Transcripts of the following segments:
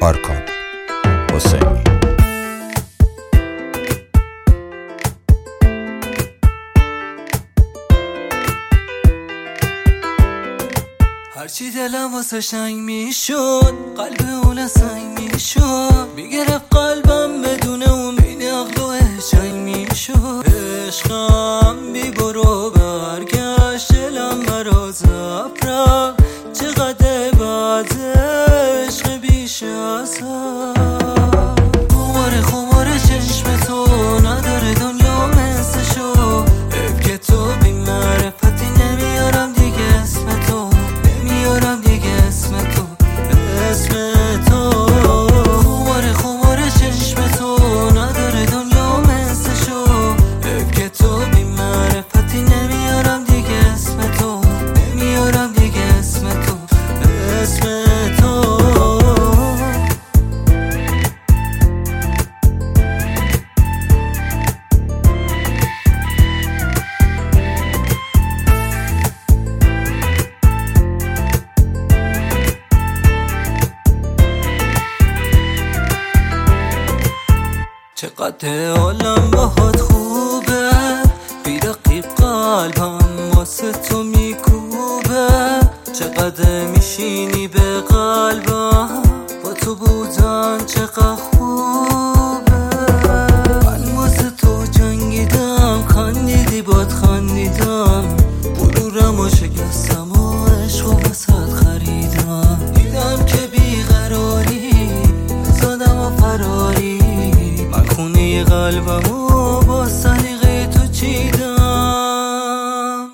آرکان حسینی. هرچی دلم واسه شنگ میشد، قلب اون سنگ میشد، میگرفت قلبم بدون اون بین عقل و چنگ میشد. عشقم بی برو برگشت، دلم برا زب رفت، چقدر بعد عشق بیش از خمار چشم تو نداره دنیا مثلشو، که تو بی معرفتی نمیارم دیگه اسم تو، نمیارم دیگه اسم تو، اسم تو. خمار چشم تو نداره دنیا مثلشو، که تو بی معرفتی نمیارم دیگه اسم تو، نمیارم دیگه اسم تو، اسم تو. چقدر عالم باهات خوبه، بی رقیب قلبم واسه تو میکوبه، چقدر میشینی به قلبم، با تو بودن چقدر خوبه. من واسه تو جنگیدم، خندیدی باد خندیدم، غرورم و شکستم و عشق و واسط خریدم. دیدم که بیقراری زادم و فراری، من خونه قلبمو با سلیقه تو چیدم.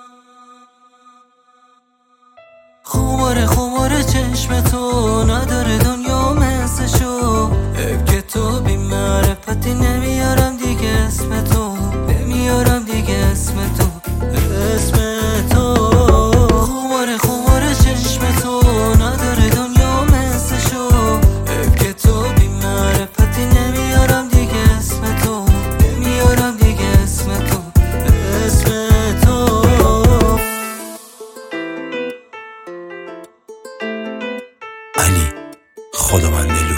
خمار چشم تو نداره دنیا مثلشو، که تو بی معرفتی نمیارم دیگه اسم تو، نمیارم دیگه اسم تو، اسم تو. خمار چشم تو نداره دنیا مثلشو، که تو بی معرفتی نمیارم دیگه اسم تو، نمیارم دیگه اسم تو، اسم تو. علی خداوند